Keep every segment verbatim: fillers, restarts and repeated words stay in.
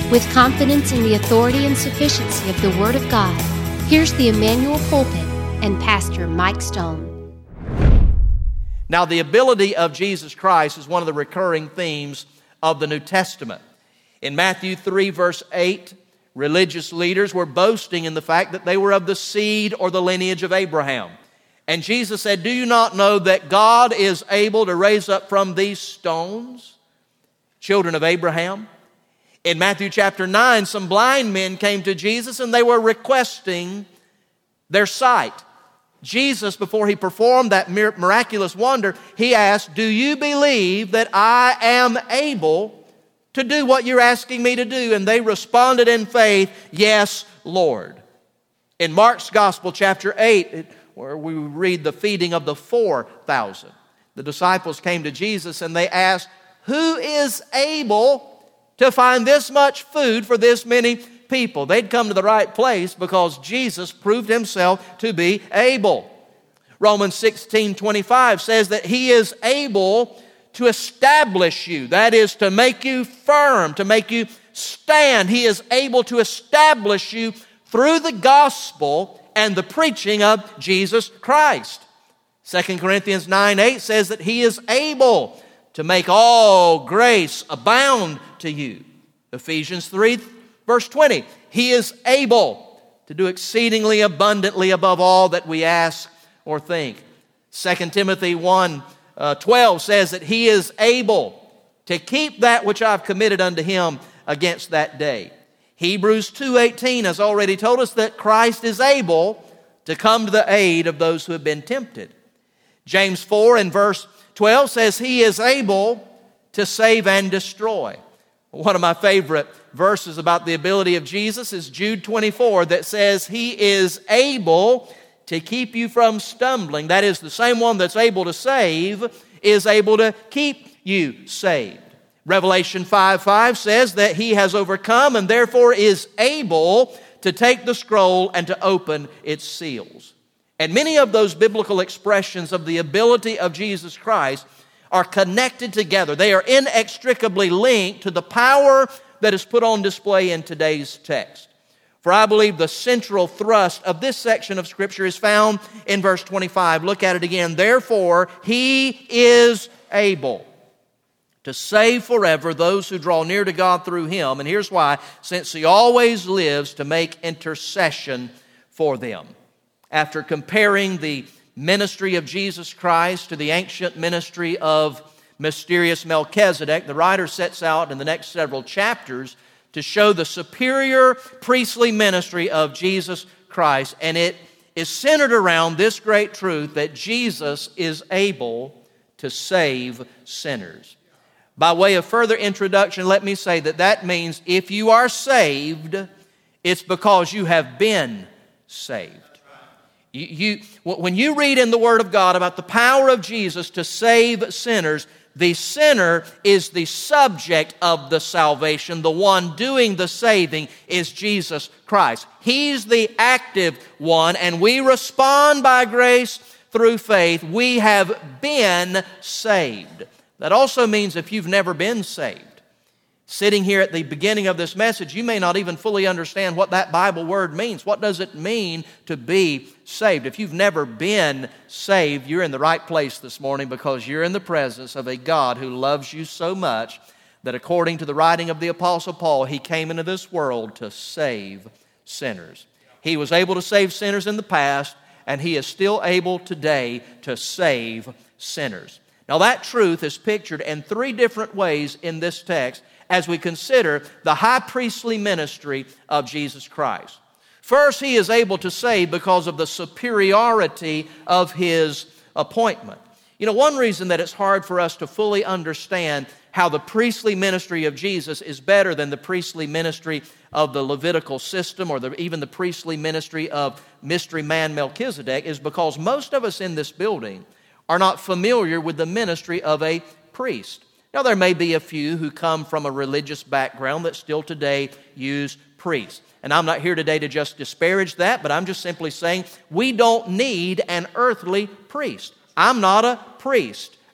With confidence in the authority and sufficiency of the Word of God, here's the Emmanuel Pulpit and Pastor Mike Stone. Now, the ability of Jesus Christ is one of the recurring themes of the New Testament. In Matthew three, verse eight, religious leaders were boasting in the fact that they were of the seed or the lineage of Abraham. And Jesus said, "Do you not know that God is able to raise up from these stones children of Abraham?" In Matthew chapter nine, some blind men came to Jesus and they were requesting their sight. Jesus, before he performed that miraculous wonder, he asked, "Do you believe that I am able to do what you're asking me to do?" And they responded in faith, "Yes, Lord." In Mark's Gospel, chapter eight, where we read the feeding of the four thousand, the disciples came to Jesus and they asked, "Who is able to find this much food for this many people?" They'd come to the right place because Jesus proved himself to be able. Romans sixteen twenty-five says that he is able to establish you. That is, to make you firm, to make you stand. He is able to establish you through the gospel and the preaching of Jesus Christ. Second Corinthians nine eight says that he is able to make all grace abound to you. Ephesians three, verse twenty, he is able to do exceedingly abundantly above all that we ask or think. Second Timothy one, twelve says that he is able to keep that which I've committed unto him against that day. Hebrews two eighteen has already told us that Christ is able to come to the aid of those who have been tempted. James four and verse twelve says he is able to save and destroy. One of my favorite verses about the ability of Jesus is Jude twenty-four that says he is able to keep you from stumbling. That is, the same one that's able to save is able to keep you saved. Revelation five five says that he has overcome and therefore is able to take the scroll and to open its seals. And many of those biblical expressions of the ability of Jesus Christ are connected together. They are inextricably linked to the power that is put on display in today's text. For I believe the central thrust of this section of Scripture is found in verse twenty-five. Look at it again. Therefore, he is able to save forever those who draw near to God through him. And here's why: since he always lives to make intercession for them. After comparing the ministry of Jesus Christ to the ancient ministry of mysterious Melchizedek, the writer sets out in the next several chapters to show the superior priestly ministry of Jesus Christ. And it is centered around this great truth that Jesus is able to save sinners. By way of further introduction, let me say that that means if you are saved, it's because you have been saved. You, you, when you read in the Word of God about the power of Jesus to save sinners, the sinner is the subject of the salvation. The one doing the saving is Jesus Christ. He's the active one, and we respond by grace through faith. We have been saved. That also means if you've never been saved, sitting here at the beginning of this message, you may not even fully understand what that Bible word means. What does it mean to be saved? If you've never been saved, you're in the right place this morning because you're in the presence of a God who loves you so much that according to the writing of the Apostle Paul, he came into this world to save sinners. He was able to save sinners in the past, and he is still able today to save sinners. Now that truth is pictured in three different ways in this text as we consider the high priestly ministry of Jesus Christ. First, he is able to save because of the superiority of his appointment. You know, one reason that it's hard for us to fully understand how the priestly ministry of Jesus is better than the priestly ministry of the Levitical system or the, even the priestly ministry of mystery man Melchizedek is because most of us in this building are not familiar with the ministry of a priest. Now, there may be a few who come from a religious background that still today use priests. And I'm not here today to just disparage that, but I'm just simply saying we don't need an earthly priest. I'm not a priest.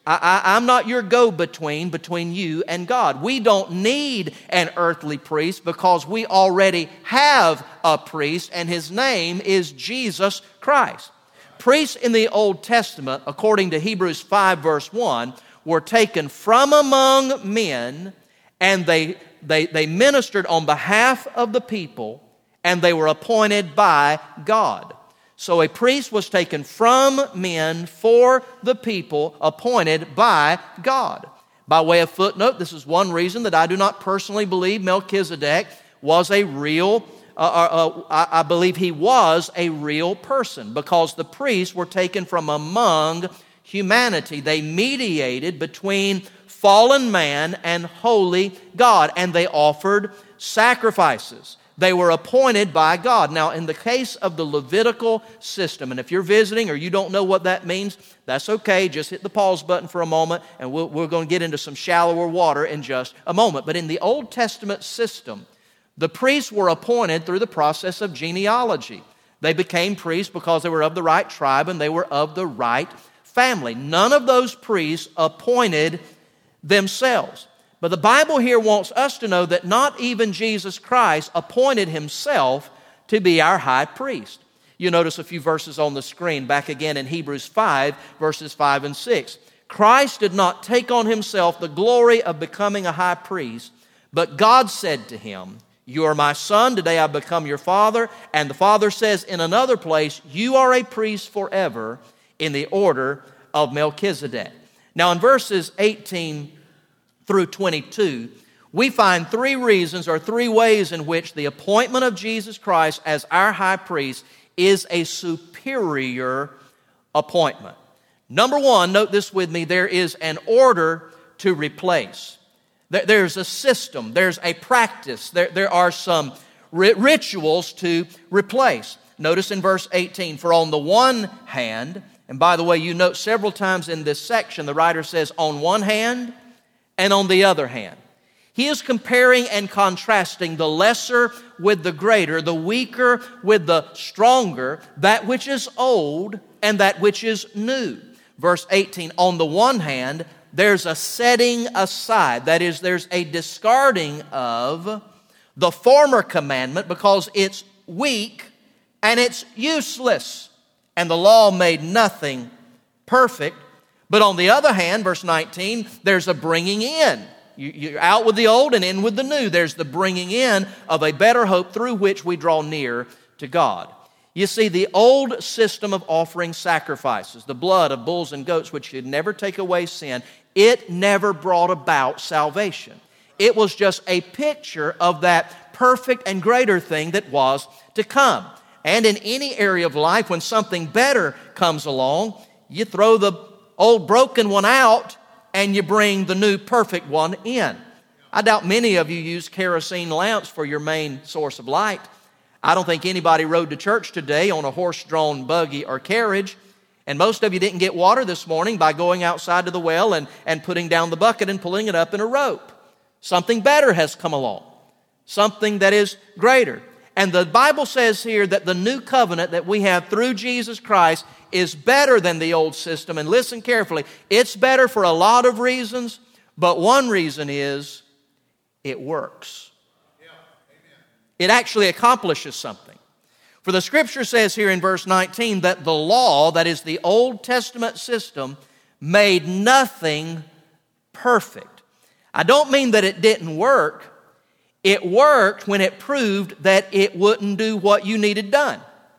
I, I, I'm not your go-between between you and God. We don't need an earthly priest because we already have a priest, and his name is Jesus Christ. Priests in the Old Testament, according to Hebrews five verse one, were taken from among men, and they, they, they ministered on behalf of the people, and they were appointed by God. So a priest was taken from men for the people, appointed by God. By way of footnote, this is one reason that I do not personally believe Melchizedek was a real, uh, uh, uh, I believe he was a real person, because the priests were taken from among humanity. They mediated between fallen man and holy God, and they offered sacrifices. They were appointed by God. Now, in the case of the Levitical system, and if you're visiting or you don't know what that means, that's okay. Just hit the pause button for a moment, and we'll, we're going to get into some shallower water in just a moment. But in the Old Testament system, the priests were appointed through the process of genealogy. They became priests because they were of the right tribe and they were of the right family. None of those priests appointed themselves. But the Bible here wants us to know that not even Jesus Christ appointed himself to be our high priest. You notice a few verses on the screen, back again in Hebrews five, verses five and six. Christ did not take on himself the glory of becoming a high priest, but God said to him, "You are my son, today I become your father." And the Father says in another place, "You are a priest forever in the order of Melchizedek." Now in verses eighteen through twenty-two, we find three reasons or three ways in which the appointment of Jesus Christ as our high priest is a superior appointment. Number one, note this with me, there is an order to replace. There's a system, there's a practice, there, there are some rituals to replace. Notice in verse eighteen, for on the one hand, and by the way, you note several times in this section, the writer says on one hand and on the other hand. He is comparing and contrasting the lesser with the greater, the weaker with the stronger, that which is old and that which is new. Verse eighteen, on the one hand, there's a setting aside. That is, there's a discarding of the former commandment because it's weak and it's useless. And the law made nothing perfect. But on the other hand, verse nineteen, there's a bringing in. You're out with the old and in with the new. There's the bringing in of a better hope through which we draw near to God. You see, the old system of offering sacrifices, the blood of bulls and goats, which could never take away sin, it never brought about salvation. It was just a picture of that perfect and greater thing that was to come. And in any area of life, when something better comes along, you throw the old broken one out and you bring the new perfect one in. I doubt many of you use kerosene lamps for your main source of light. I don't think anybody rode to church today on a horse-drawn buggy or carriage. And most of you didn't get water this morning by going outside to the well and, and putting down the bucket and pulling it up in a rope. Something better has come along. Something that is greater. And the Bible says here that the new covenant that we have through Jesus Christ is better than the old system. And listen carefully, it's better for a lot of reasons, but one reason is it works. Yeah. It actually accomplishes something. For the Scripture says here in verse nineteen that the law, that is the Old Testament system, made nothing perfect. I don't mean that it didn't work. It worked when it proved that it wouldn't do what you needed done.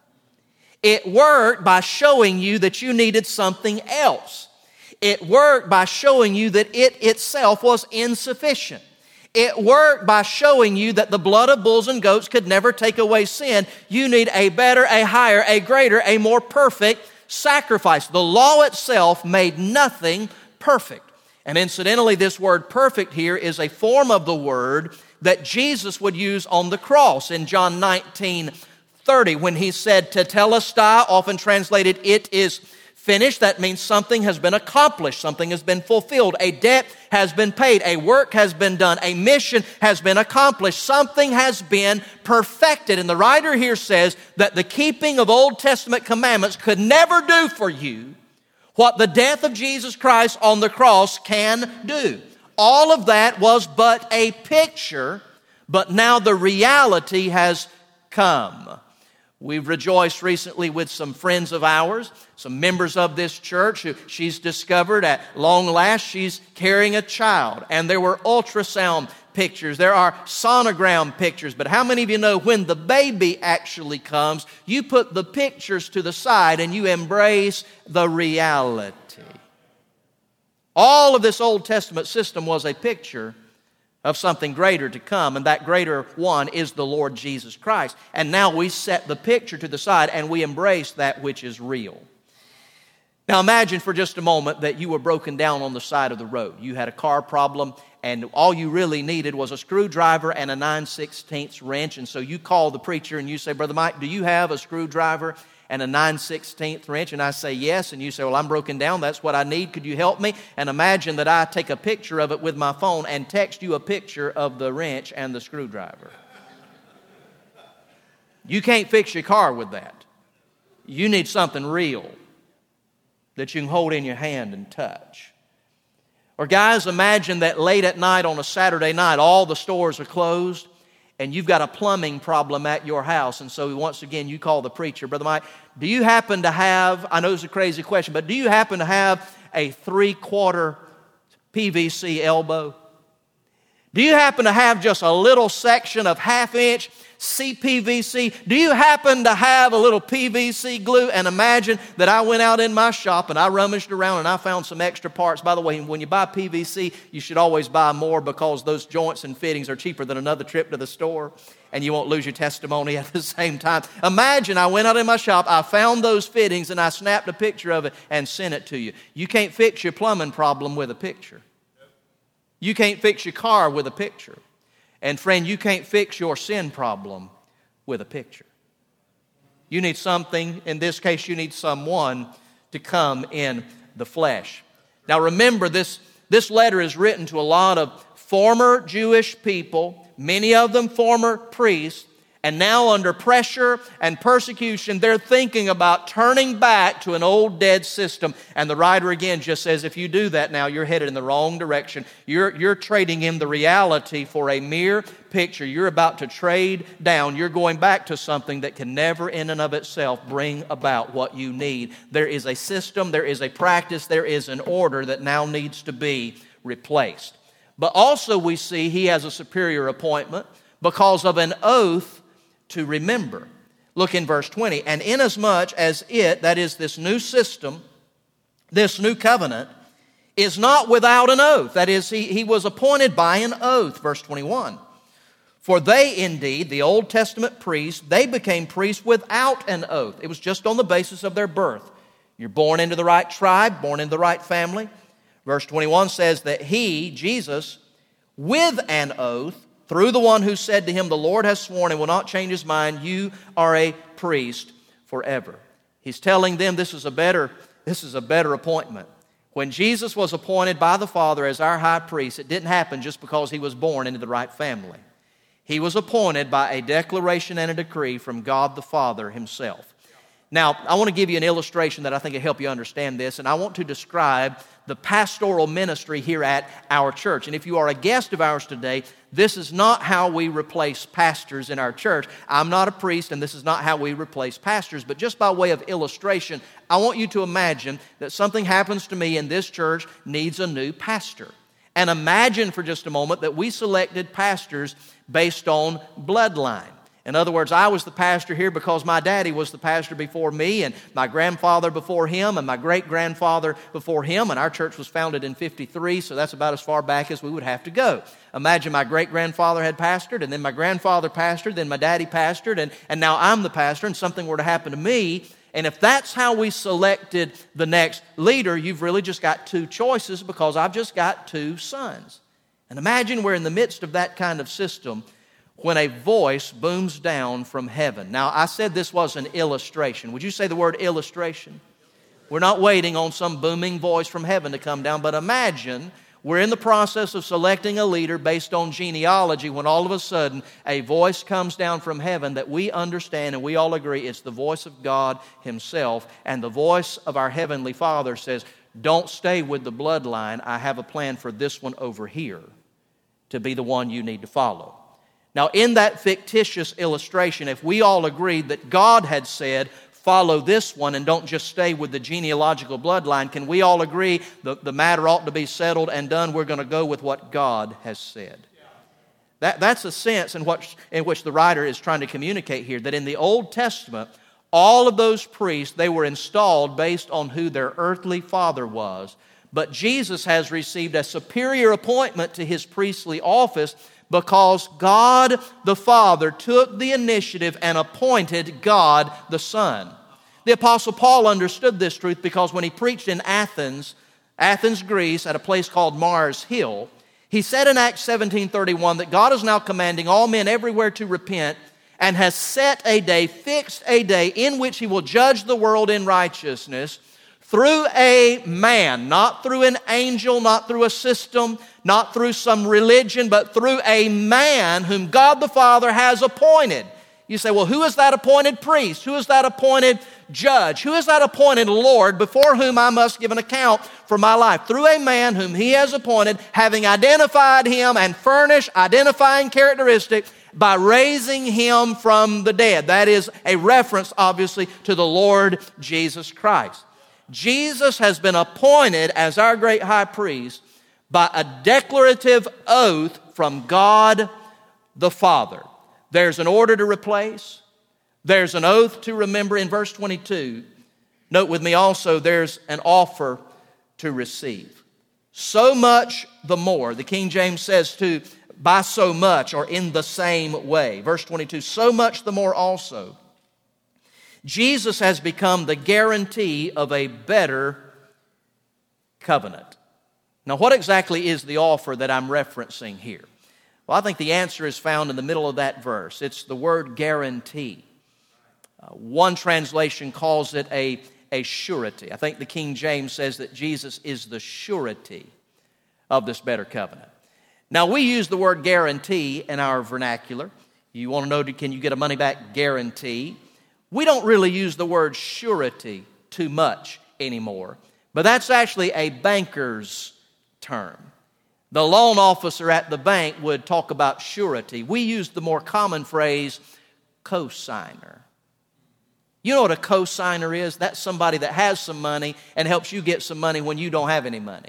It worked by showing you that you needed something else. It worked by showing you that it itself was insufficient. It worked by showing you that the blood of bulls and goats could never take away sin. You need a better, a higher, a greater, a more perfect sacrifice. The law itself made nothing perfect. And incidentally, this word perfect here is a form of the word that Jesus would use on the cross in John nineteen thirty when he said tetelestai, often translated it is finished. That means something has been accomplished, something has been fulfilled, a debt has been paid, a work has been done, a mission has been accomplished, something has been perfected. And the writer here says that the keeping of Old Testament commandments could never do for you what the death of Jesus Christ on the cross can do. All of that was but a picture, but now the reality has come. We've rejoiced recently with some friends of ours, some members of this church, who she's discovered at long last she's carrying a child. And there were ultrasound pictures, there are sonogram pictures. But how many of you know when the baby actually comes, you put the pictures to the side and you embrace the reality? All of this Old Testament system was a picture of something greater to come, and that greater one is the Lord Jesus Christ. And now we set the picture to the side and we embrace that which is real. Now imagine for just a moment that you were broken down on the side of the road. You had a car problem and all you really needed was a screwdriver and a nine sixteenths wrench. And so you call the preacher and you say, Brother Mike, do you have a screwdriver and a nine sixteenths wrench? And I say, yes. And you say, well, I'm broken down. That's what I need. Could you help me? And imagine that I take a picture of it with my phone and text you a picture of the wrench and the screwdriver. You can't fix your car with that. You need something real that you can hold in your hand and touch. Or guys, imagine that late at night on a Saturday night, all the stores are closed, and you've got a plumbing problem at your house. And so once again, you call the preacher. Brother Mike, do you happen to have, I know it's a crazy question, but do you happen to have a three-quarter P V C elbow? Do you happen to have just a little section of half-inch C P V C? Do you happen to have a little P V C glue? And imagine that I went out in my shop and I rummaged around and I found some extra parts. By the way, when you buy P V C, you should always buy more because those joints and fittings are cheaper than another trip to the store, and you won't lose your testimony at the same time. Imagine I went out in my shop, I found those fittings, and I snapped a picture of it and sent it to you. You can't fix your plumbing problem with a picture. You can't fix your car with a picture. And friend, you can't fix your sin problem with a picture. You need something, in this case, you need someone to come in the flesh. Now remember, this, this letter is written to a lot of former Jewish people, many of them former priests, and now under pressure and persecution, they're thinking about turning back to an old dead system. And the writer again just says, if you do that now, you're headed in the wrong direction. You're, you're trading in the reality for a mere picture. You're about to trade down. You're going back to something that can never in and of itself bring about what you need. There is a system, there is a practice, there is an order that now needs to be replaced. But also we see he has a superior appointment because of an oath to remember. Look in verse twenty. And inasmuch as it, that is this new system, this new covenant, is not without an oath. That is, he, he was appointed by an oath. Verse twenty-one. For they indeed, the Old Testament priests, they became priests without an oath. It was just on the basis of their birth. You're born into the right tribe, born into the right family. Verse twenty-one says that he, Jesus, with an oath, through the one who said to him, the Lord has sworn and will not change his mind, you are a priest forever. He's telling them this is a better, this is a better appointment. When Jesus was appointed by the Father as our high priest, it didn't happen just because he was born into the right family. He was appointed by a declaration and a decree from God the Father himself. Now, I want to give you an illustration that I think will help you understand this, and I want to describe the pastoral ministry here at our church. And if you are a guest of ours today, this is not how we replace pastors in our church. I'm not a priest, and this is not how we replace pastors. But just by way of illustration, I want you to imagine that something happens to me in this church needs a new pastor. And imagine for just a moment that we selected pastors based on bloodline. In other words, I was the pastor here because my daddy was the pastor before me, and my grandfather before him, and my great-grandfather before him, and our church was founded in fifty-three, so that's about as far back as we would have to go. Imagine my great-grandfather had pastored, and then my grandfather pastored, then my daddy pastored, and, and now I'm the pastor, and something were to happen to me. And if that's how we selected the next leader, you've really just got two choices because I've just got two sons. And imagine we're in the midst of that kind of system when a voice booms down from heaven. Now, I said this was an illustration. Would you say the word illustration? We're not waiting on some booming voice from heaven to come down, but imagine we're in the process of selecting a leader based on genealogy when all of a sudden a voice comes down from heaven that we understand and we all agree it's the voice of God Himself. And the voice of our Heavenly Father says, don't stay with the bloodline. I have a plan for this one over here to be the one you need to follow. Now, in that fictitious illustration, if we all agreed that God had said, follow this one and don't just stay with the genealogical bloodline, can we all agree the, the matter ought to be settled and done? We're going to go with what God has said. That, that's a sense in, what, in which the writer is trying to communicate here, that in the Old Testament, all of those priests, they were installed based on who their earthly father was. But Jesus has received a superior appointment to His priestly office because God the Father took the initiative and appointed God the Son. The Apostle Paul understood this truth because when he preached in Athens, Athens, Greece, at a place called Mars Hill, he said in Acts seventeen thirty-one that God is now commanding all men everywhere to repent and has set a day, fixed a day, in which He will judge the world in righteousness through a man, not through an angel, not through a system, not through some religion, but through a man whom God the Father has appointed. You say, well, who is that appointed priest? Who is that appointed judge? Who is that appointed Lord before whom I must give an account for my life? Through a man whom He has appointed, having identified Him and furnished identifying characteristic by raising Him from the dead. That is a reference, obviously, to the Lord Jesus Christ. Jesus has been appointed as our great high priest by a declarative oath from God the Father. There's an order to replace. There's an oath to remember in verse twenty-two. Note with me also, there's an offer to receive. So much the more. The King James says to by so much or in the same way. Verse twenty-two, so much the more also. Jesus has become the guarantee of a better covenant. Now, what exactly is the offer that I'm referencing here? Well, I think the answer is found in the middle of that verse. It's the word guarantee. Uh, one translation calls it a, a surety. I think the King James says that Jesus is the surety of this better covenant. Now, we use the word guarantee in our vernacular. You want to know, can you get a money-back guarantee? We don't really use the word surety too much anymore, but that's actually a banker's term. The loan officer at the bank would talk about surety. We use the more common phrase, cosigner. You know what a cosigner is? That's somebody that has some money and helps you get some money when you don't have any money.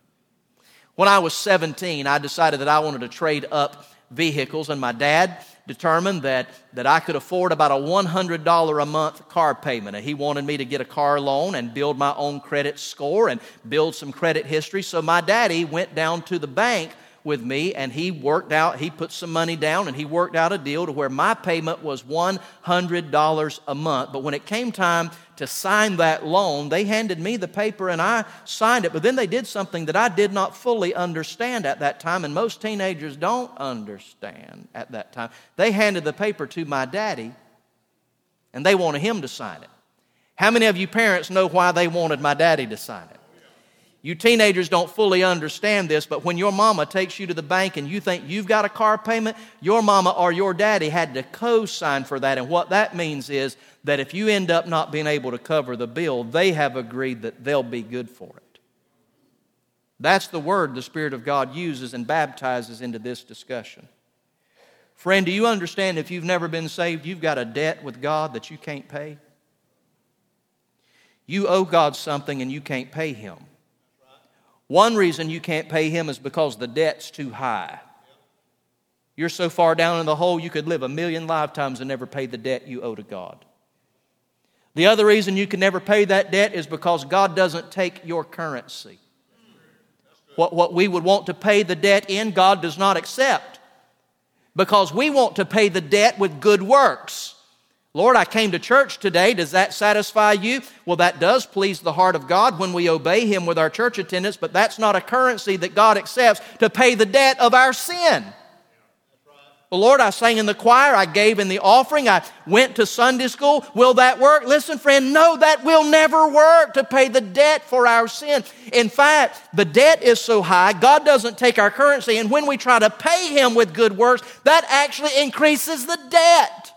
When I was seventeen, I decided that I wanted to trade up vehicles, and my dad determined that, that I could afford about a one hundred dollars a month car payment. And he wanted me to get a car loan and build my own credit score and build some credit history. So my daddy went down to the bank with me, and he worked out, he put some money down, and he worked out a deal to where my payment was one hundred dollars a month. But when it came time to sign that loan, they handed me the paper and I signed it. But then they did something that I did not fully understand at that time, and most teenagers don't understand at that time. They handed the paper to my daddy, and they wanted him to sign it. How many of you parents know why they wanted my daddy to sign it? You teenagers don't fully understand this, but when your mama takes you to the bank and you think you've got a car payment, your mama or your daddy had to co-sign for that. And what that means is that if you end up not being able to cover the bill, they have agreed that they'll be good for it. That's the word the Spirit of God uses and baptizes into this discussion. Friend, do you understand if you've never been saved, you've got a debt with God that you can't pay? You owe God something and you can't pay Him. One reason you can't pay Him is because the debt's too high. You're so far down in the hole you could live a million lifetimes and never pay the debt you owe to God. The other reason you can never pay that debt is because God doesn't take your currency. What, what we would want to pay the debt in, God does not accept. Because we want to pay the debt with good works. Lord, I came to church today. Does that satisfy you? Well, that does please the heart of God when we obey Him with our church attendance, but that's not a currency that God accepts to pay the debt of our sin. Well, Lord, I sang in the choir, I gave in the offering, I went to Sunday school. Will that work? Listen, friend, no, that will never work to pay the debt for our sin. In fact, the debt is so high, God doesn't take our currency, and when we try to pay Him with good works, that actually increases the debt.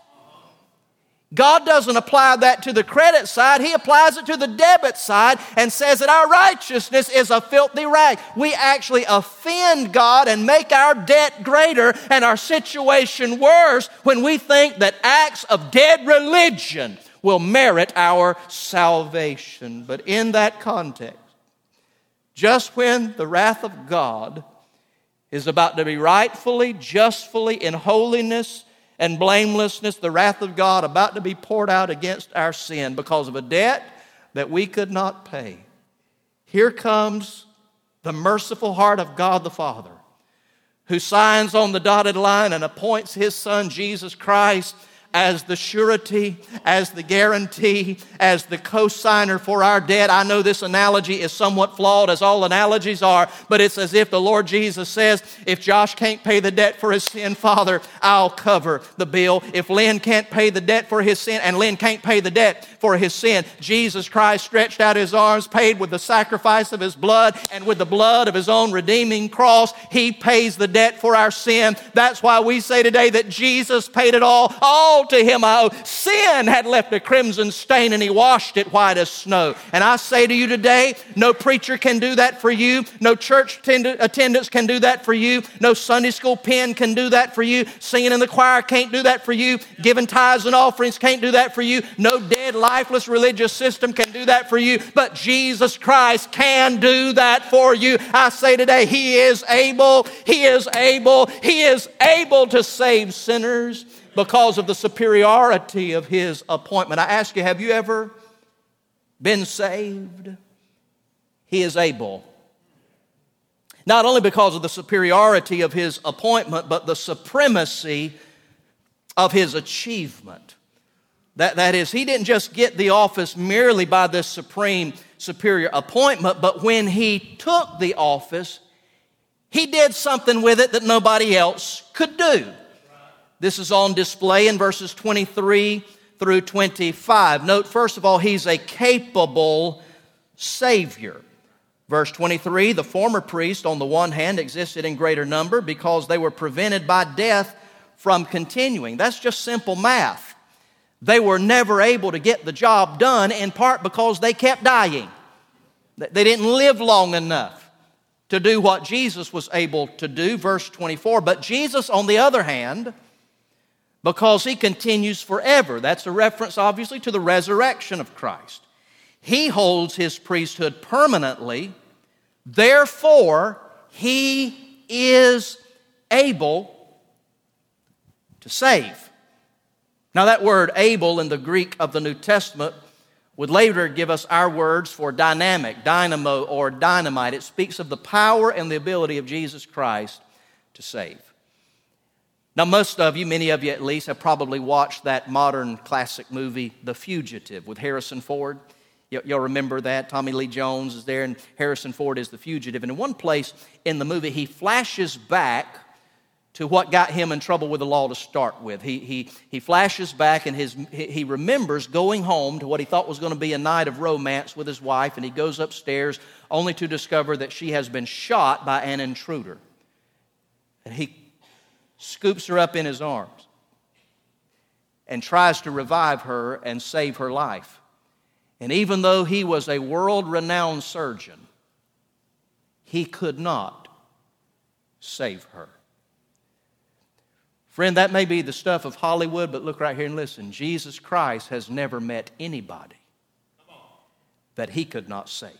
God doesn't apply that to the credit side. He applies it to the debit side and says that our righteousness is a filthy rag. We actually offend God and make our debt greater and our situation worse when we think that acts of dead religion will merit our salvation. But in that context, just when the wrath of God is about to be rightfully, justly, in holiness and blamelessness, the wrath of God about to be poured out against our sin because of a debt that we could not pay, here comes the merciful heart of God the Father, who signs on the dotted line and appoints His Son, Jesus Christ, as the surety, as the guarantee, as the co-signer for our debt. I know this analogy is somewhat flawed, as all analogies are, but it's as if the Lord Jesus says, if Josh can't pay the debt for his sin, Father, I'll cover the bill. If Lynn can't pay the debt for his sin, and Lynn can't pay the debt for his sin, Jesus Christ stretched out His arms, paid with the sacrifice of His blood, and with the blood of His own redeeming cross, He pays the debt for our sin. That's why we say today that Jesus paid it all. All to Him I owe. Sin had left a crimson stain and He washed it white as snow. And I say to you today, no preacher can do that for you. No church attendance can do that for you. No Sunday school pen can do that for you. Singing in the choir can't do that for you. Giving tithes and offerings can't do that for you. No dead, lifeless religious system can do that for you. But Jesus Christ can do that for you. I say today, He is able, He is able, He is able to save sinners because of the superiority of His appointment. I ask you, have you ever been saved? He is able. Not only because of the superiority of His appointment, but the supremacy of His achievement. That, that is, He didn't just get the office merely by this supreme superior appointment, but when He took the office, He did something with it that nobody else could do. This is on display in verses twenty-three through twenty-five. Note, first of all, He's a capable Savior. Verse twenty-three, the former priests, on the one hand, existed in greater number because they were prevented by death from continuing. That's just simple math. They were never able to get the job done, in part because they kept dying. They didn't live long enough to do what Jesus was able to do. Verse twenty-four, but Jesus, on the other hand, because He continues forever. That's a reference, obviously, to the resurrection of Christ. He holds His priesthood permanently. Therefore, He is able to save. Now, that word able in the Greek of the New Testament would later give us our words for dynamic, dynamo, or dynamite. It speaks of the power and the ability of Jesus Christ to save. Now, most of you, many of you at least, have probably watched that modern classic movie, The Fugitive, with Harrison Ford. Y- y'all remember that? Tommy Lee Jones is there, and Harrison Ford is the fugitive. And in one place in the movie, he flashes back to what got him in trouble with the law to start with. He, he, he flashes back, and his, he remembers going home to what he thought was going to be a night of romance with his wife, and he goes upstairs only to discover that she has been shot by an intruder. And he scoops her up in his arms and tries to revive her and save her life. And even though he was a world-renowned surgeon, he could not save her. Friend, that may be the stuff of Hollywood, but look right here and listen. Jesus Christ has never met anybody that He could not save.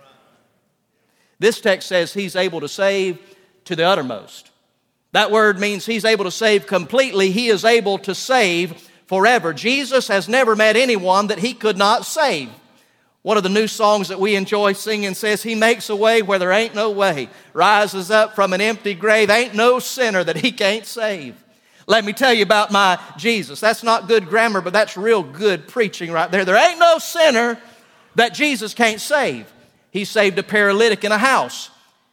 This text says He's able to save to the uttermost. That word means He's able to save completely. He is able to save forever. Jesus has never met anyone that He could not save. One of the new songs that we enjoy singing says, He makes a way where there ain't no way, rises up from an empty grave, ain't no sinner that He can't save. Let me tell you about my Jesus. That's not good grammar, but that's real good preaching right there. There ain't no sinner that Jesus can't save. He saved a paralytic in a house.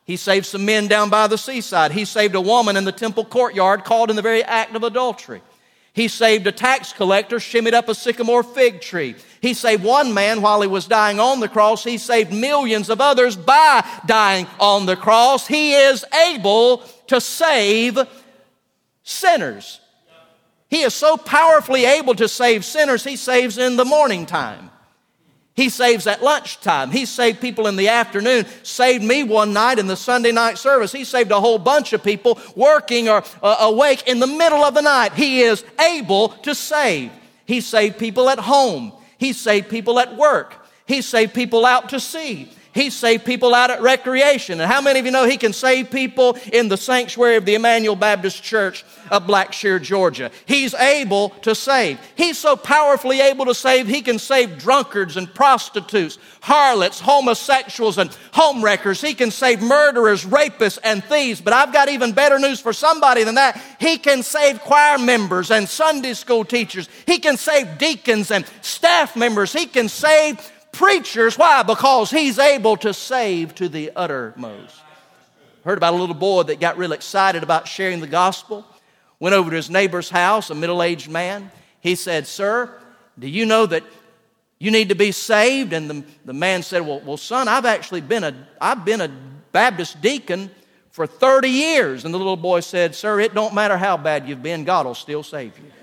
He saved some men down by the seaside. He saved a woman in the temple courtyard caught in the very act of adultery. He saved a tax collector shimmied up a sycamore fig tree. He saved one man while he was dying on the cross. He saved millions of others by dying on the cross. He is able to save sinners. He is so powerfully able to save sinners, he saves in the morning time. He saves at lunchtime. He saved people in the afternoon. Saved me one night in the Sunday night service. He saved a whole bunch of people working or uh, awake in the middle of the night. He is able to save. He saved people at home. He saved people at work. He saved people out to sea. He saved people out at recreation. And how many of you know He can save people in the sanctuary of the Emmanuel Baptist Church of Blackshear, Georgia? He's able to save. He's so powerfully able to save, He can save drunkards and prostitutes, harlots, homosexuals, and homewreckers. He can save murderers, rapists, and thieves. But I've got even better news for somebody than that. He can save choir members and Sunday school teachers. He can save deacons and staff members. He can save preachers. Why? Because He's able to save to the uttermost. Heard about a little boy that got real excited about sharing the gospel. Went over to his neighbor's house, a middle-aged man. He said, "Sir, do you know that you need to be saved?" And the, the man said, well, well, son, I've actually been a, I've been a Baptist deacon for thirty years. And the little boy said, "Sir, it don't matter how bad you've been, God will still save you."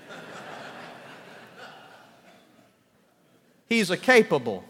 He's a capable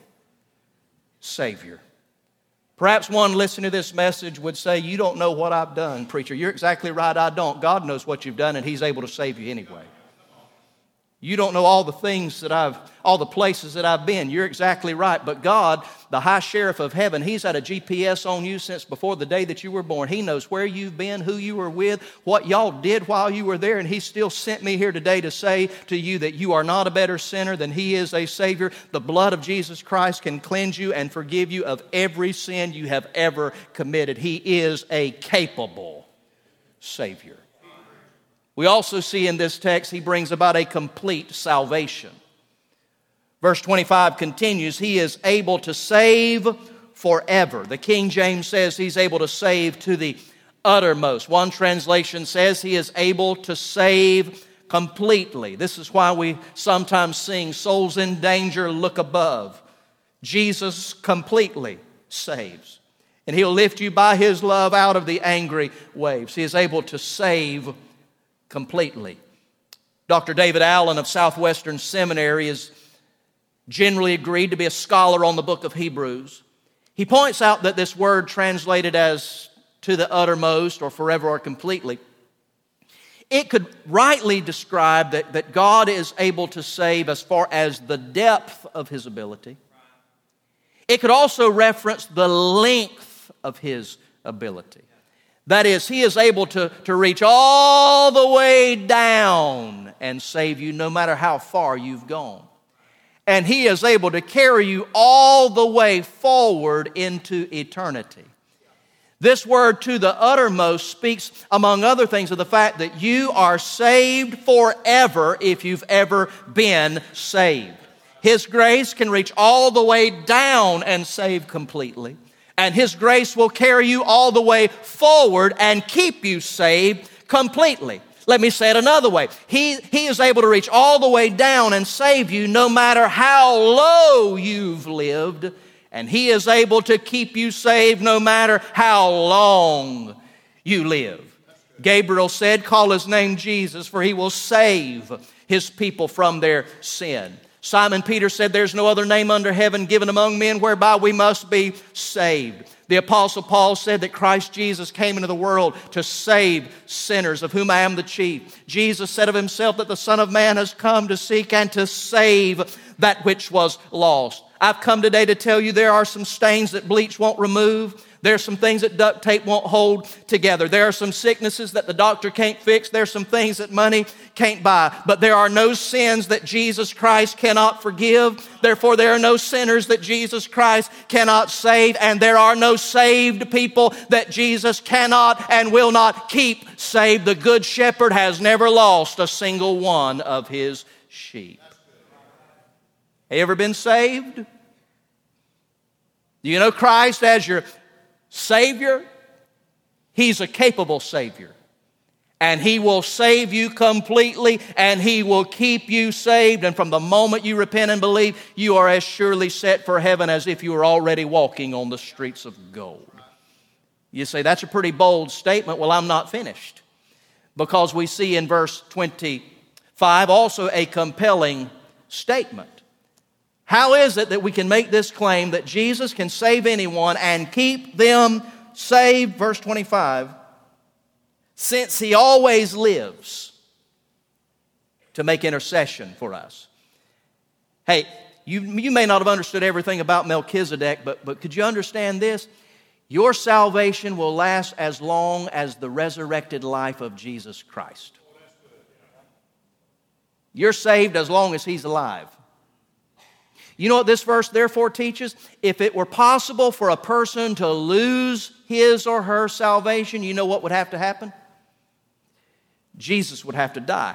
Savior. Perhaps one listening to this message would say, "You don't know what I've done, preacher." You're exactly right, I don't. God knows what you've done, and He's able to save you anyway. You don't know all the things that I've, all the places that I've been. You're exactly right. But God, the high sheriff of heaven, He's had a G P S on you since before the day that you were born. He knows where you've been, who you were with, what y'all did while you were there. And He still sent me here today to say to you that you are not a better sinner than He is a Savior. The blood of Jesus Christ can cleanse you and forgive you of every sin you have ever committed. He is a capable Savior. We also see in this text He brings about a complete salvation. Verse twenty-five continues, He is able to save forever. The King James says He's able to save to the uttermost. One translation says He is able to save completely. This is why we sometimes sing, "Souls in danger, look above." Jesus completely saves. And He'll lift you by His love out of the angry waves. He is able to save completely. Doctor David Allen of Southwestern Seminary is generally agreed to be a scholar on the book of Hebrews. He points out that this word translated as "to the uttermost" or "forever" or "completely," it could rightly describe that, that God is able to save as far as the depth of His ability. It could also reference the length of His ability. That is, He is able to, to reach all the way down and save you no matter how far you've gone. And He is able to carry you all the way forward into eternity. This word "to the uttermost" speaks, among other things, of the fact that you are saved forever if you've ever been saved. His grace can reach all the way down and save completely. And His grace will carry you all the way forward and keep you saved completely. Let me say it another way. He, he is able to reach all the way down and save you no matter how low you've lived. And He is able to keep you saved no matter how long you live. Gabriel said, "Call His name Jesus, for He will save His people from their sin." Simon Peter said, "There's no other name under heaven given among men whereby we must be saved." The Apostle Paul said that Christ Jesus came into the world to save sinners, of whom I am the chief. Jesus said of Himself that the Son of Man has come to seek and to save that which was lost. I've come today to tell you there are some stains that bleach won't remove. There are some things that duct tape won't hold together. There are some sicknesses that the doctor can't fix. There are some things that money can't buy. But there are no sins that Jesus Christ cannot forgive. Therefore, there are no sinners that Jesus Christ cannot save. And there are no saved people that Jesus cannot and will not keep saved. The Good Shepherd has never lost a single one of His sheep. Have you ever been saved? Do you know Christ as your Savior? He's a capable Savior. And He will save you completely, and He will keep you saved. And from the moment you repent and believe, you are as surely set for heaven as if you were already walking on the streets of gold. You say, that's a pretty bold statement. Well, I'm not finished. Because we see in verse twenty-five also a compelling statement. How is it that we can make this claim that Jesus can save anyone and keep them saved? Verse twenty-five. Since He always lives to make intercession for us. Hey, you, you may not have understood everything about Melchizedek, but, but could you understand this? Your salvation will last as long as the resurrected life of Jesus Christ. You're saved as long as He's alive. You know what this verse therefore teaches? If it were possible for a person to lose his or her salvation, you know what would have to happen? Jesus would have to die.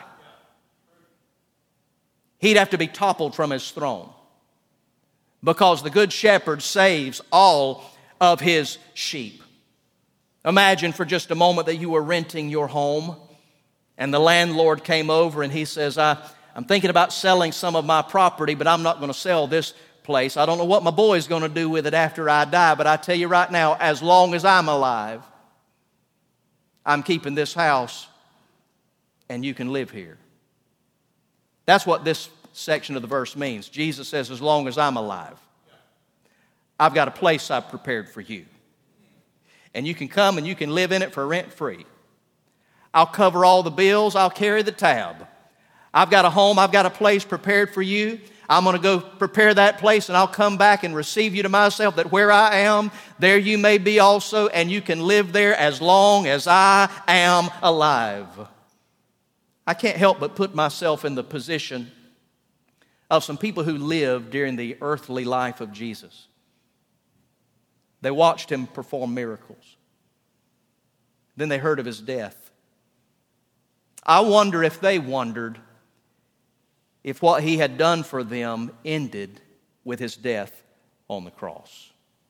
He'd have to be toppled from His throne. Because the Good Shepherd saves all of His sheep. Imagine for just a moment that you were renting your home and the landlord came over and he says, I, I'm thinking about selling some of my property, but I'm not going to sell this place. I don't know what my boy's going to do with it after I die, but I tell you right now, as long as I'm alive, I'm keeping this house and you can live here. That's what this section of the verse means. Jesus says, as long as I'm alive, I've got a place I've prepared for you. And you can come and you can live in it for rent free. I'll cover all the bills. I'll carry the tab. I've got a home. I've got a place prepared for you. I'm going to go prepare that place and I'll come back and receive you to myself, that where I am, there you may be also, and you can live there as long as I am alive. I can't help but put myself in the position of some people who lived during the earthly life of Jesus. They watched Him perform miracles. Then they heard of His death. I wonder if they wondered if what He had done for them ended with His death on the cross.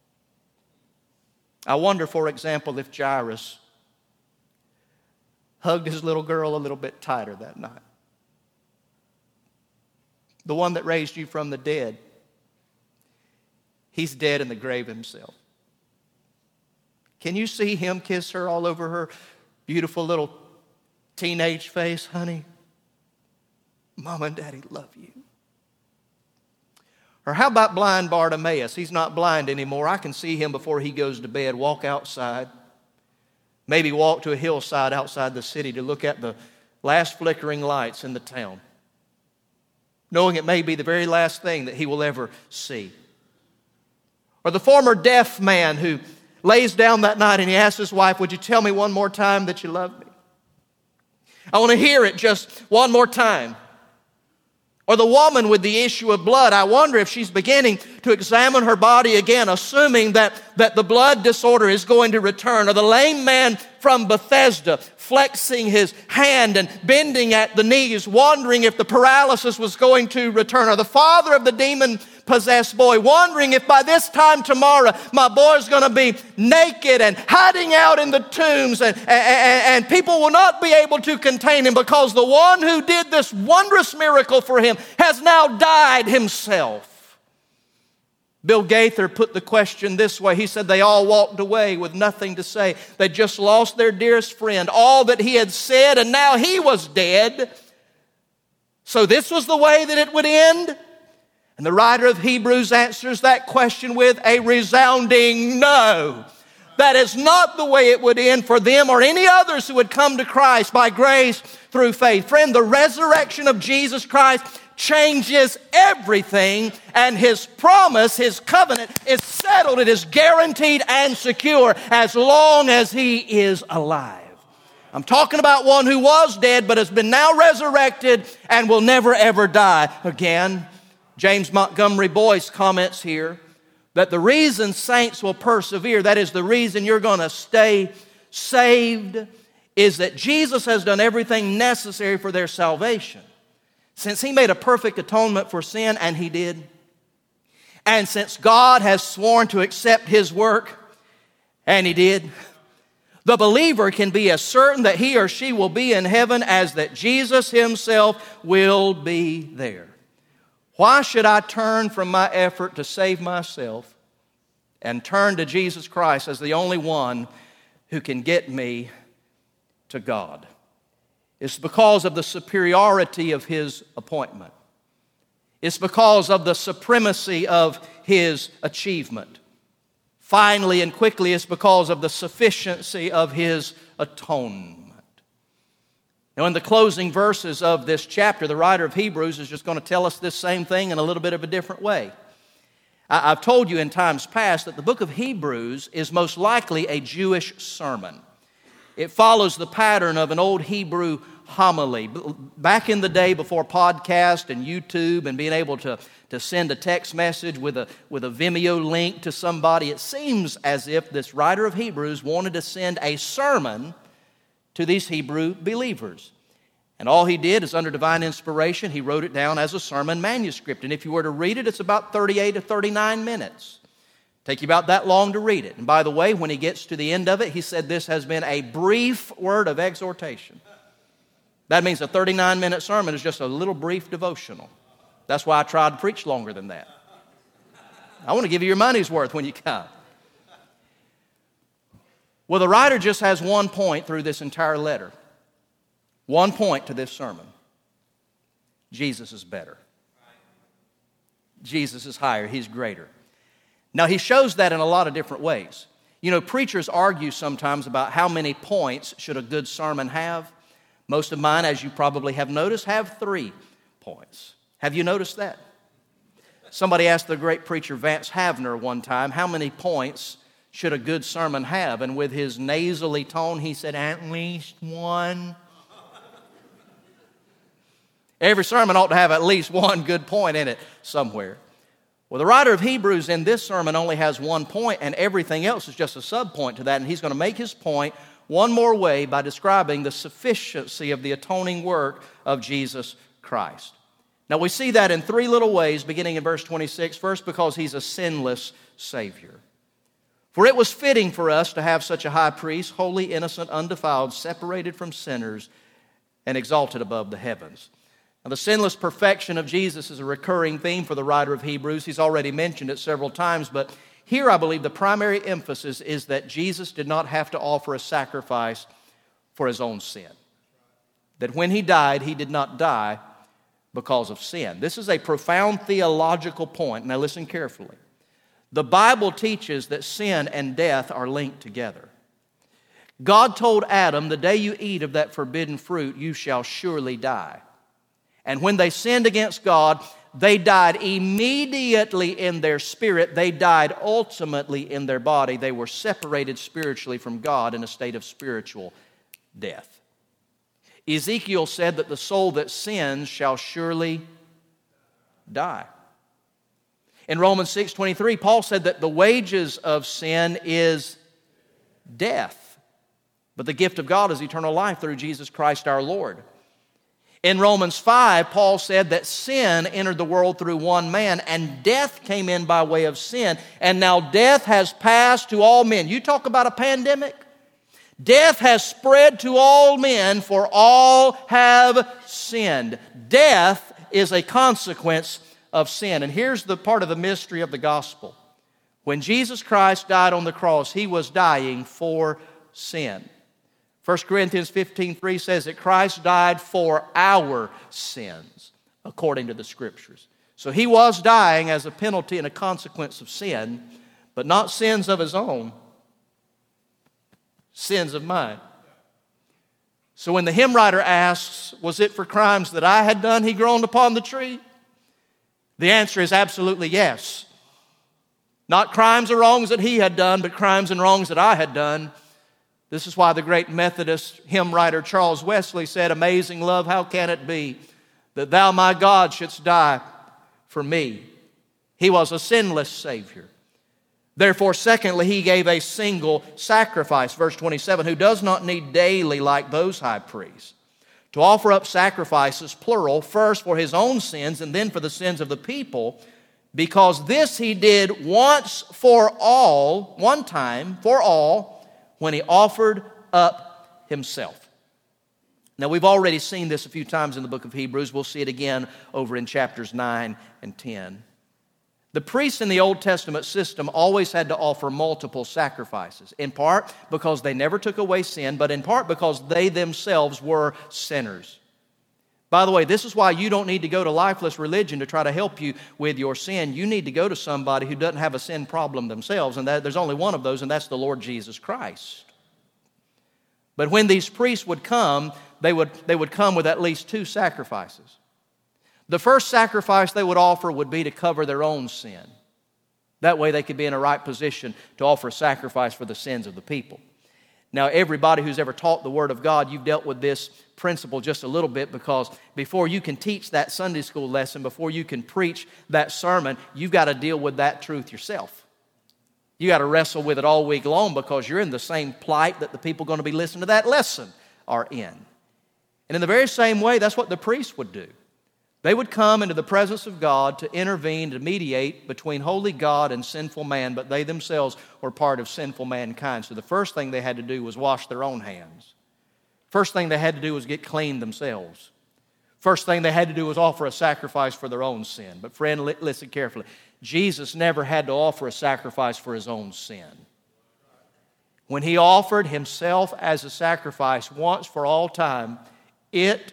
I wonder, for example, if Jairus hugged his little girl a little bit tighter that night. The one that raised you from the dead. He's dead in the grave himself. Can you see him kiss her all over her beautiful little teenage face? Honey, Mom and Daddy love you. Or how about blind Bartimaeus? He's not blind anymore. I can see him before he goes to bed, walk outside. Maybe walk to a hillside outside the city to look at the last flickering lights in the town, knowing it may be the very last thing that he will ever see. Or the former deaf man who lays down that night and he asks his wife, would you tell me one more time that you love me? I want to hear it just one more time. Or the woman with the issue of blood, I wonder if she's beginning to examine her body again, assuming that, that the blood disorder is going to return. Or the lame man from Bethesda, flexing his hand and bending at the knees, wondering if the paralysis was going to return. Or the father of the demon-possessed boy, wondering if by this time tomorrow my boy's going to be naked and hiding out in the tombs and, and, and people will not be able to contain him because the one who did this wondrous miracle for him has now died himself. Bill Gaither put the question this way. He said they all walked away with nothing to say. They just lost their dearest friend, all that he had said, and now he was dead. So this was the way that it would end? And the writer of Hebrews answers that question with a resounding no. That is not the way it would end for them or any others who would come to Christ by grace through faith. Friend, the resurrection of Jesus Christ changes everything, and His promise, His covenant is settled. It is guaranteed and secure as long as He is alive. I'm talking about one who was dead but has been now resurrected and will never ever die again. James Montgomery Boyce comments here that the reason saints will persevere, that is the reason you're going to stay saved, is that Jesus has done everything necessary for their salvation. Since He made a perfect atonement for sin, and He did, and since God has sworn to accept His work, and He did, The believer can be as certain that he or she will be in heaven as that Jesus himself will be there. Why should I turn from my effort to save myself and turn to Jesus Christ as the only one who can get me to God? It's because of the superiority of His appointment. It's because of the supremacy of His achievement. Finally and quickly, it's because of the sufficiency of His atonement. Now, in the closing verses of this chapter, the writer of Hebrews is just going to tell us this same thing in a little bit of a different way. I've told you in times past that the book of Hebrews is most likely a Jewish sermon. It follows the pattern of an old Hebrew homily. Back in the day before podcast and YouTube and being able to, to send a text message with a, with a Vimeo link to somebody, it seems as if this writer of Hebrews wanted to send a sermon to these Hebrew believers. And all he did is, under divine inspiration, he wrote it down as a sermon manuscript. And if you were to read it, it's about thirty-eight to thirty-nine minutes. Take you about that long to read it. And by the way, when he gets to the end of it, he said this has been a brief word of exhortation. That means a thirty-nine minute sermon is just a little brief devotional. That's why I tried to preach longer than that. I want to give you your money's worth when you come. Well, the writer just has one point through this entire letter. One point to this sermon. Jesus is better. Jesus is higher. He's greater. Now, he shows that in a lot of different ways. You know, preachers argue sometimes about how many points should a good sermon have. Most of mine, as you probably have noticed, have three points. Have you noticed that? Somebody asked the great preacher Vance Havner one time, how many points should a good sermon have? And with his nasally tone, he said, at least one. Every sermon ought to have at least one good point in it somewhere. Well, the writer of Hebrews in this sermon only has one point, and everything else is just a subpoint to that. And he's going to make his point one more way by describing the sufficiency of the atoning work of Jesus Christ. Now, we see that in three little ways, beginning in verse twenty-six. First, because he's a sinless Savior. For it was fitting for us to have such a high priest, holy, innocent, undefiled, separated from sinners, and exalted above the heavens. Now, the sinless perfection of Jesus is a recurring theme for the writer of Hebrews. He's already mentioned it several times, but here I believe the primary emphasis is that Jesus did not have to offer a sacrifice for his own sin. That when he died, he did not die because of sin. This is a profound theological point. Now listen carefully. The Bible teaches that sin and death are linked together. God told Adam, the day you eat of that forbidden fruit, you shall surely die. And when they sinned against God, they died immediately in their spirit. They died ultimately in their body. They were separated spiritually from God in a state of spiritual death. Ezekiel said that the soul that sins shall surely die. In Romans six twenty-three, Paul said that the wages of sin is death, but the gift of God is eternal life through Jesus Christ our Lord. In Romans five, Paul said that sin entered the world through one man, and death came in by way of sin, and now death has passed to all men. You talk about a pandemic? Death has spread to all men, for all have sinned. Death is a consequence of sin. And here's the part of the mystery of the gospel. When Jesus Christ died on the cross, he was dying for sin. First Corinthians fifteen three says that Christ died for our sins, according to the Scriptures. So he was dying as a penalty and a consequence of sin, but not sins of his own, sins of mine. So when the hymn writer asks, was it for crimes that I had done he groaned upon the tree? The answer is absolutely yes. Not crimes or wrongs that he had done, but crimes and wrongs that I had done. This is why the great Methodist hymn writer Charles Wesley said, amazing love, how can it be that thou, my God, shouldst die for me? He was a sinless Savior. Therefore, secondly, he gave a single sacrifice. Verse twenty-seven, who does not need daily, like those high priests, to offer up sacrifices, plural, first for his own sins and then for the sins of the people, because this he did once for all, one time for all, when he offered up himself. Now, we've already seen this a few times in the book of Hebrews. We'll see it again over in chapters nine and ten. The priests in the Old Testament system always had to offer multiple sacrifices, in part because they never took away sin, but in part because they themselves were sinners. By the way, this is why you don't need to go to lifeless religion to try to help you with your sin. You need to go to somebody who doesn't have a sin problem themselves, and that, there's only one of those, and that's the Lord Jesus Christ. But when these priests would come, they would, they would come with at least two sacrifices. The first sacrifice they would offer would be to cover their own sin. That way they could be in a right position to offer a sacrifice for the sins of the people. Now, everybody who's ever taught the Word of God, you've dealt with this principle just a little bit, because before you can teach that Sunday school lesson, before you can preach that sermon, you've got to deal with that truth yourself. You got to wrestle with it all week long, because you're in the same plight that the people going to be listening to that lesson are in. And in the very same way, that's what the priests would do. They would come into the presence of God to intervene, to mediate between holy God and sinful man, but they themselves were part of sinful mankind. So the first thing they had to do was wash their own hands. First thing they had to do was get clean themselves. First thing they had to do was offer a sacrifice for their own sin. But friend, listen carefully. Jesus never had to offer a sacrifice for his own sin. When he offered himself as a sacrifice once for all time, it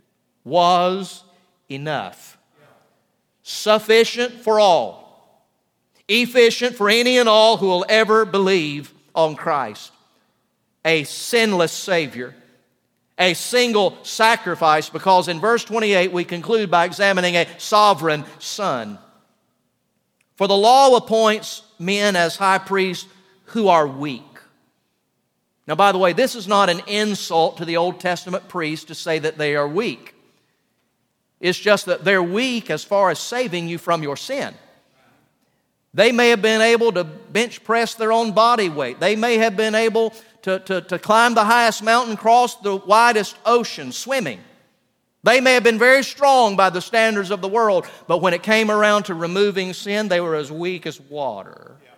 was enough. Sufficient for all. Efficient for any and all who will ever believe on Christ. A sinless Savior. A single sacrifice, because in verse twenty-eight we conclude by examining a sovereign Son. For the law appoints men as high priests who are weak. Now, by the way, this is not an insult to the Old Testament priests to say that they are weak. It's just that they're weak as far as saving you from your sin. They may have been able to bench press their own body weight. They may have been able to, to, to climb the highest mountain, cross the widest ocean, swimming. They may have been very strong by the standards of the world, but when it came around to removing sin, they were as weak as water. Yeah.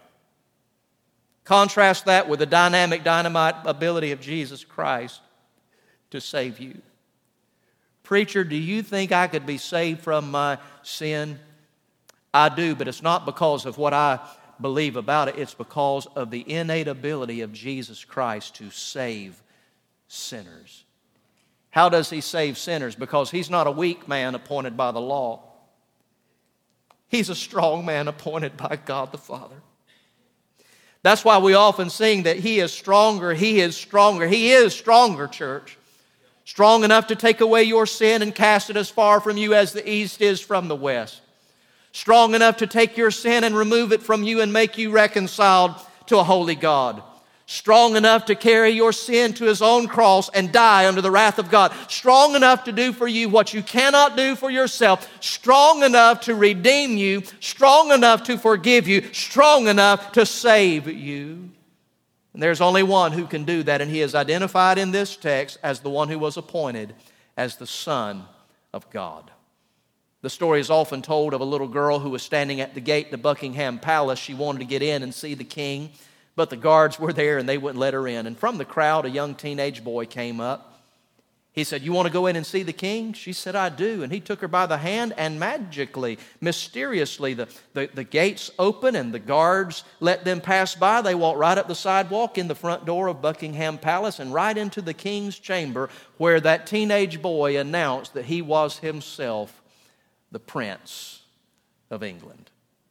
Contrast that with the dynamic, dynamite ability of Jesus Christ to save you. Preacher, do you think I could be saved from my sin? I do, but it's not because of what I believe about it. It's because of the innate ability of Jesus Christ to save sinners. How does he save sinners? Because he's not a weak man appointed by the law. He's a strong man appointed by God the Father. That's why we often sing that he is stronger, he is stronger. He is stronger, church. Strong enough to take away your sin and cast it as far from you as the east is from the west. Strong enough to take your sin and remove it from you and make you reconciled to a holy God. Strong enough to carry your sin to his own cross and die under the wrath of God. Strong enough to do for you what you cannot do for yourself. Strong enough to redeem you. Strong enough to forgive you. Strong enough to save you. And there's only one who can do that, and he is identified in this text as the one who was appointed as the Son of God. The story is often told of a little girl who was standing at the gate to Buckingham Palace. She wanted to get in and see the king, but the guards were there and they wouldn't let her in. And from the crowd, a young teenage boy came up. He said, "You want to go in and see the king?" She said, "I do." And he took her by the hand, and magically, mysteriously, the, the, the gates opened and the guards let them pass by. They walked right up the sidewalk in the front door of Buckingham Palace and right into the king's chamber, where that teenage boy announced that he was himself the Prince of England.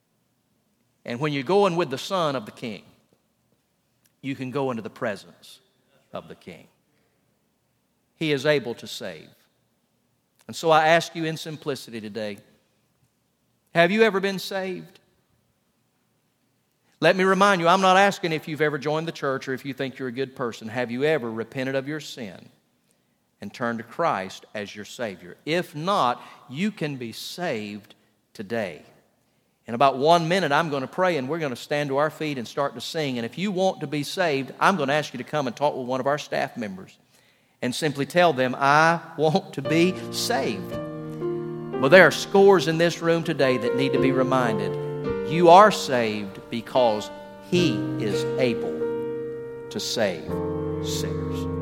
And when you're going with the son of the king, you can go into the presence of the king. He is able to save. And so I ask you in simplicity today, have you ever been saved? Let me remind you, I'm not asking if you've ever joined the church or if you think you're a good person. Have you ever repented of your sin and turned to Christ as your Savior? If not, you can be saved today. In about one minute, I'm going to pray, and we're going to stand to our feet and start to sing. And if you want to be saved, I'm going to ask you to come and talk with one of our staff members and simply tell them, "I want to be saved." Well, there are scores in this room today that need to be reminded, you are saved because He is able to save sinners.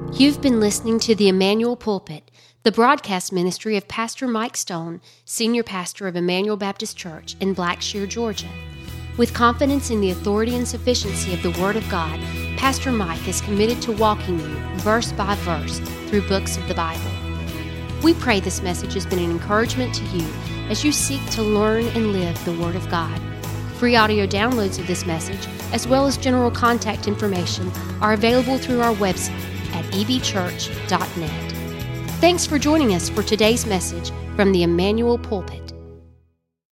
You've been listening to the Emmanuel Pulpit, the broadcast ministry of Pastor Mike Stone, Senior Pastor of Emmanuel Baptist Church in Blackshear, Georgia. With confidence in the authority and sufficiency of the Word of God, Pastor Mike is committed to walking you verse by verse through books of the Bible. We pray this message has been an encouragement to you as you seek to learn and live the Word of God. Free audio downloads of this message, as well as general contact information, are available through our website at e b church dot net. Thanks for joining us for today's message from the Emmanuel Pulpit.